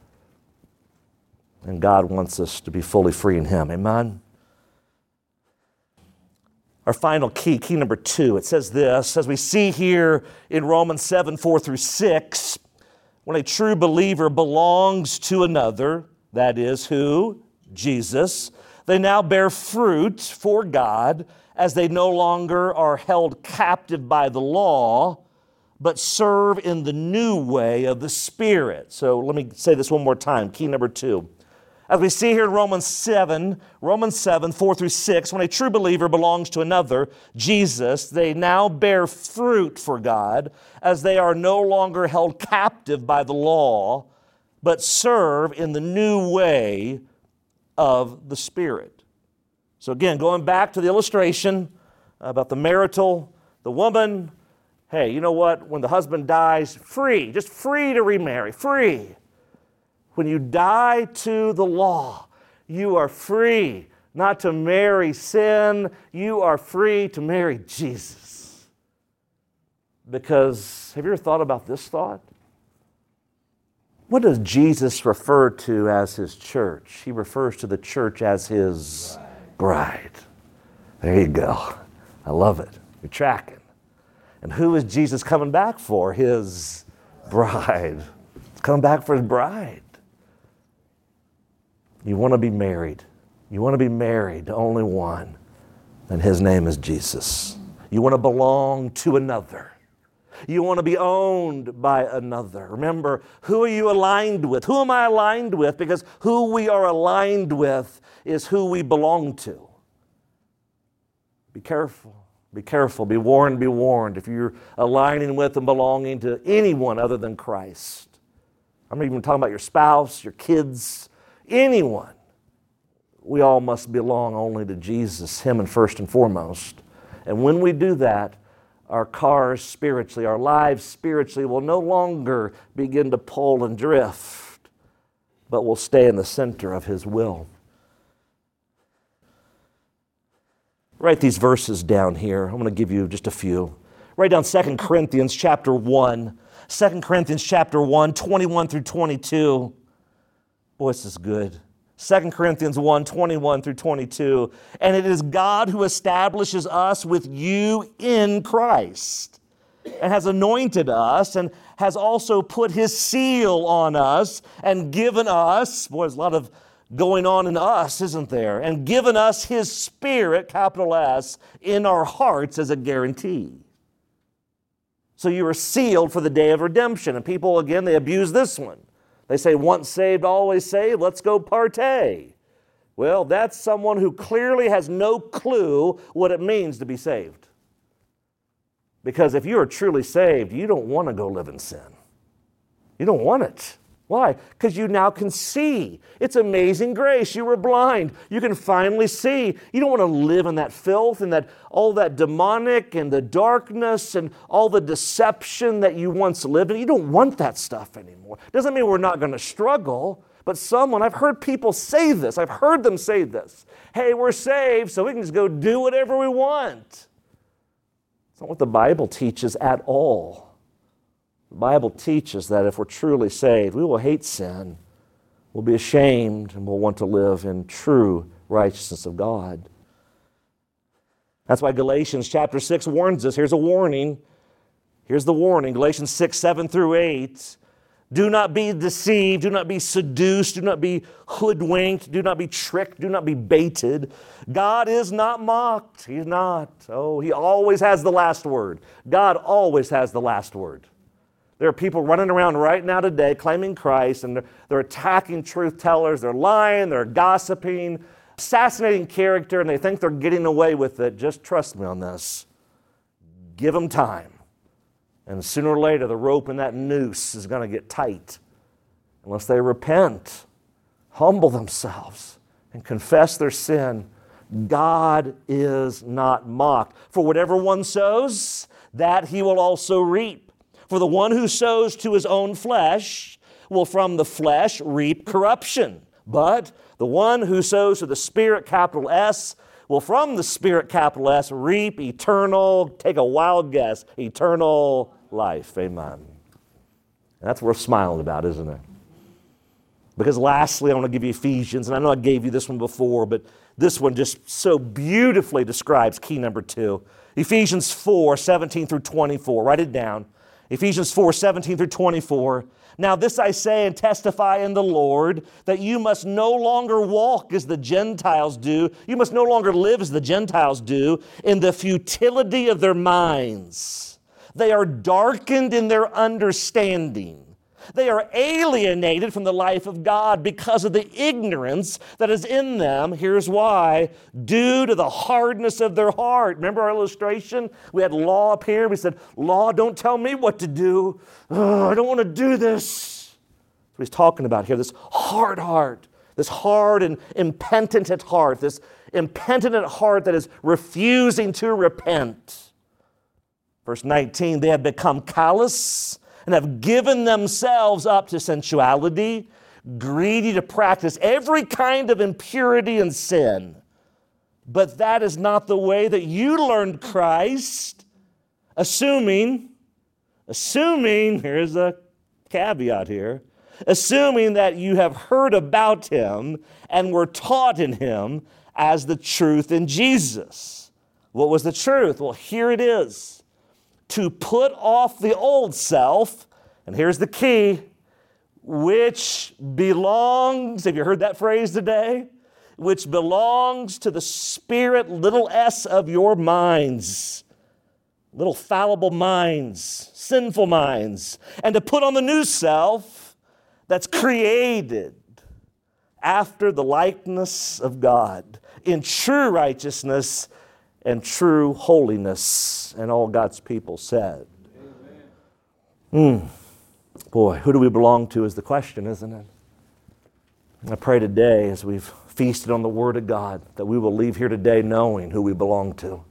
S1: And God wants us to be fully free in Him. Amen? Our final key, key number two, it says this, as we see here in Romans seven, four through six, when a true believer belongs to another, that is who? Jesus, they now bear fruit for God as they no longer are held captive by the law, but serve in the new way of the Spirit. So let me say this one more time, key number two. As we see here in Romans seven, Romans seven, four through six, when a true believer belongs to another, Jesus, they now bear fruit for God as they are no longer held captive by the law, but serve in the new way of the Spirit. So again, going back to the illustration about the marital, the woman, hey, you know what? When the husband dies, free, just free to remarry, free. When you die to the law, you are free not to marry sin. You are free to marry Jesus. Because, have you ever thought about this thought? What does Jesus refer to as his church? He refers to the church as his bride. There you go. I love it. You're tracking. And who is Jesus coming back for? His bride. He's coming back for his bride. You want to be married. You want to be married to only one, and his name is Jesus. You want to belong to another. You want to be owned by another. Remember, who are you aligned with? Who am I aligned with? Because who we are aligned with is who we belong to. Be careful. Be careful. Be warned. Be warned. If you're aligning with and belonging to anyone other than Christ. I'm not even talking about your spouse, your kids, anyone. We all must belong only to Jesus, him and first and foremost. And when we do that, our cars spiritually, our lives spiritually will no longer begin to pull and drift, but will stay in the center of his will. Write these verses down here. I'm going to give you just a few. Write down Second Corinthians chapter one. Second Corinthians chapter one, twenty-one through twenty-two. Boy, this is good. Second Corinthians one, twenty-one through twenty-two. And it is God who establishes us with you in Christ, and has anointed us, and has also put his seal on us, and given us, boy, there's a lot of going on in us, isn't there? And given us his Spirit, capital S, in our hearts as a guarantee. So you are sealed for the day of redemption. And people, again, they abuse this one. They say, once saved, always saved, let's go partay. Well, that's someone who clearly has no clue what it means to be saved. Because if you are truly saved, you don't want to go live in sin. You don't want it. Why? Because you now can see. It's amazing grace. You were blind. You can finally see. You don't want to live in that filth and that all that demonic and the darkness and all the deception that you once lived in. You don't want that stuff anymore. Doesn't mean we're not going to struggle, but someone, I've heard people say this. I've heard them say this. Hey, we're saved, so we can just go do whatever we want. It's not what the Bible teaches at all. The Bible teaches that if we're truly saved, we will hate sin, we'll be ashamed, and we'll want to live in true righteousness of God. That's why Galatians chapter six warns us. Here's a warning. Here's the warning. Galatians six, seven through eight. Do not be deceived. Do not be seduced. Do not be hoodwinked. Do not be tricked. Do not be baited. God is not mocked. He's not. Oh, he always has the last word. God always has the last word. There are people running around right now today claiming Christ, and they're, they're attacking truth tellers. They're lying, they're gossiping, assassinating character, and they think they're getting away with it. Just trust me on this. Give them time. And sooner or later, the rope in that noose is going to get tight unless they repent, humble themselves, and confess their sin. God is not mocked. For whatever one sows, that he will also reap. For the one who sows to his own flesh will from the flesh reap corruption. But the one who sows to the Spirit, capital S, will from the Spirit, capital S, reap eternal, take a wild guess, eternal life. Amen. And that's worth smiling about, isn't it? Because lastly, I want to give you Ephesians, and I know I gave you this one before, but this one just so beautifully describes key number two. Ephesians four, seventeen through twenty-four. Write it down. Ephesians four, seventeen through twenty-four. Now this I say and testify in the Lord, that you must no longer walk as the Gentiles do. You must no longer live as the Gentiles do in the futility of their minds. They are darkened in their understanding. They are alienated from the life of God because of the ignorance that is in them. Here's why. Due to the hardness of their heart. Remember our illustration? We had law up here. We said, law, don't tell me what to do. Oh, I don't want to do this. That's what he's talking about here. This hard heart. This hard and impenitent heart. This impenitent heart that is refusing to repent. Verse nineteen, they have become callous and have given themselves up to sensuality, greedy to practice every kind of impurity and sin. but that is not the way that you learned Christ, assuming, assuming, here's a caveat here, assuming that you have heard about him and were taught in him as the truth in Jesus. What was the truth? Well, here it is. To put off the old self, and here's the key, which belongs, have you heard that phrase today? Which belongs to the spirit, little s, of your minds. Little fallible minds, sinful minds. And to put on the new self that's created after the likeness of God in true righteousness and true holiness. And all God's people said. Hmm. Boy, who do we belong to is the question, isn't it? I pray today as we've feasted on the Word of God that we will leave here today knowing who we belong to.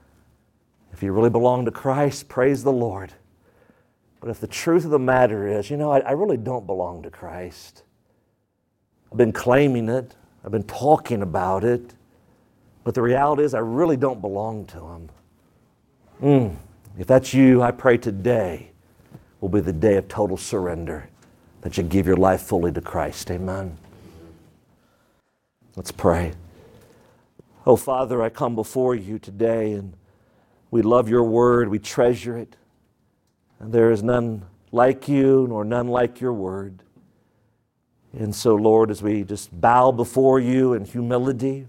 S1: If you really belong to Christ, praise the Lord. But if the truth of the matter is, you know, I, I really don't belong to Christ. I've been claiming it. I've been talking about it. But the reality is I really don't belong to Him. Mm. If that's you, I pray today will be the day of total surrender, that you give your life fully to Christ. Amen. Let's pray. Oh, Father, I come before you today, and we love your word. We treasure it. And there is none like you, nor none like your word. And so, Lord, as we just bow before you in humility,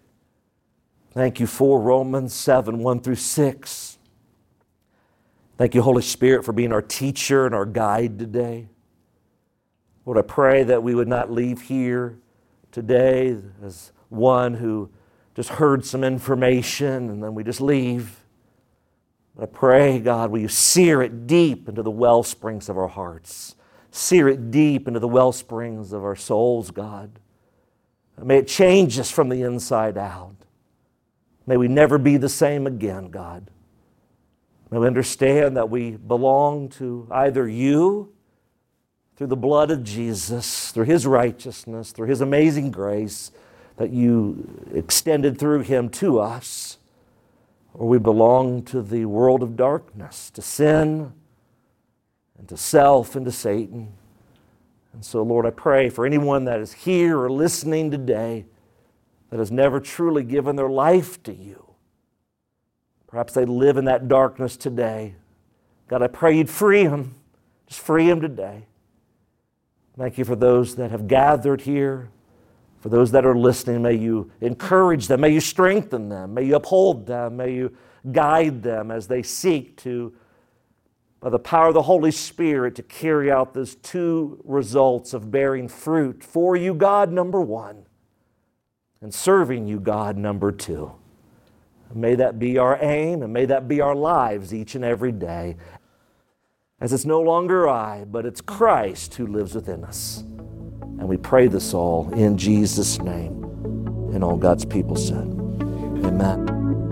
S1: thank you for Romans seven, one through six. Thank you, Holy Spirit, for being our teacher and our guide today. Lord, I pray that we would not leave here today as one who just heard some information and then we just leave. But I pray, God, will you sear it deep into the well springs of our hearts. Sear it deep into the well springs of our souls, God. May it change us from the inside out. May we never be the same again, God. May we understand that we belong to either you, through the blood of Jesus, through His righteousness, through His amazing grace that you extended through Him to us, or we belong to the world of darkness, to sin, and to self, and to Satan. And so, Lord, I pray for anyone that is here or listening today that has never truly given their life to you. Perhaps they live in that darkness today. God, I pray you'd free them. Just free them today. Thank you for those that have gathered here. For those that are listening, may you encourage them. May you strengthen them. May you uphold them. May you guide them as they seek to, by the power of the Holy Spirit, to carry out those two results of bearing fruit for you, God, number one, and serving you, God, number two. May that be our aim, and may that be our lives each and every day. As it's no longer I, but it's Christ who lives within us. And we pray this all in Jesus' name. And all God's people said, amen.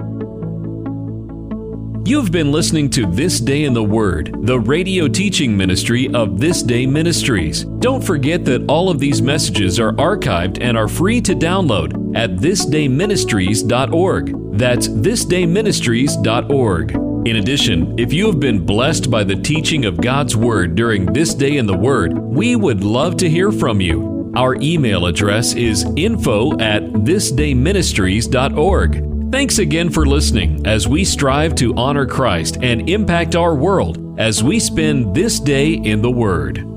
S2: You've been listening to This Day in the Word, the radio teaching ministry of This Day Ministries. Don't forget that all of these messages are archived and are free to download at this day ministries dot org. That's this day ministries dot org. In addition, if you have been blessed by the teaching of God's Word during This Day in the Word, we would love to hear from you. Our email address is info at this day ministries dot org. Thanks again for listening as we strive to honor Christ and impact our world as we spend this day in the Word.